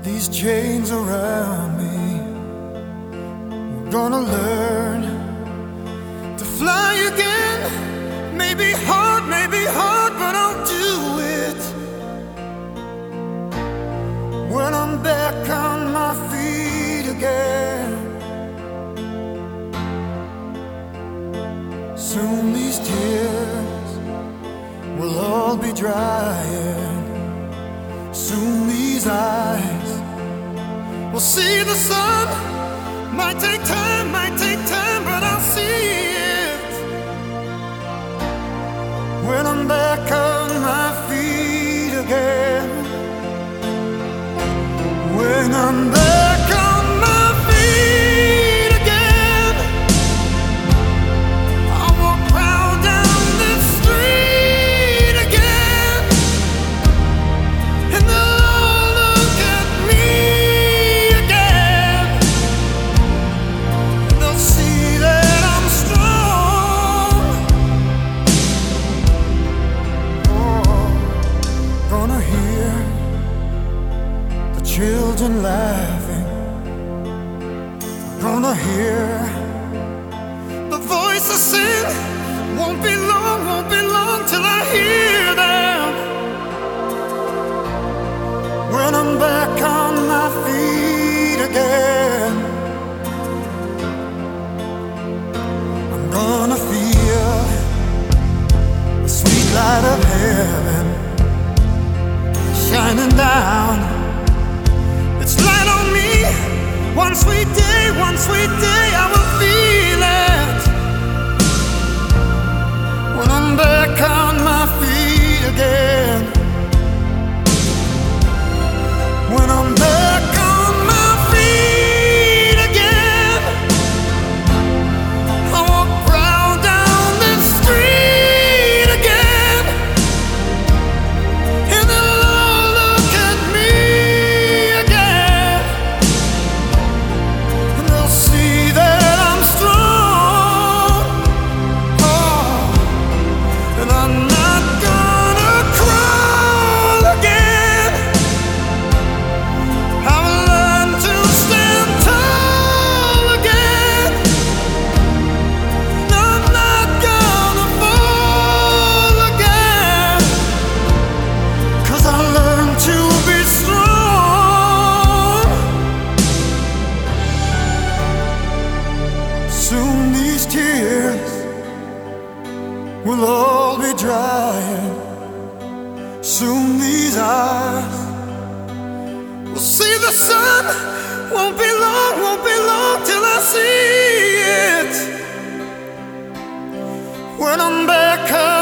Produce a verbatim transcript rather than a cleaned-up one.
these chains around me. I'm gonna learn to fly again. Maybe hard, maybe hard, but I'll do it. When I'm back on my feet again. Soon these tears will all be drying. Soon these eyes will see the sun. Might take time, might take time, but I'll see it. When I'm back on my feet again. When I'm back on my feet again, I'll walk proud down this street again, and they'll all look at me again. They'll see that I'm strong. Oh, gonna hear children laughing. Gonna hear the voices sing. Won't be long, won't be long till I hear them. When I'm back on my feet again, I'm gonna feel the sweet light of heaven shining down. It's light on me. One sweet day, one sweet day, I will feel it. When I'm back on my feet again. When I'm back on my feet again, I walk proud down this street again, and they'll all look at me. Soon these tears will all be drying. Soon these eyes will see the sun. Won't be long, won't be long till I see it. When I'm back home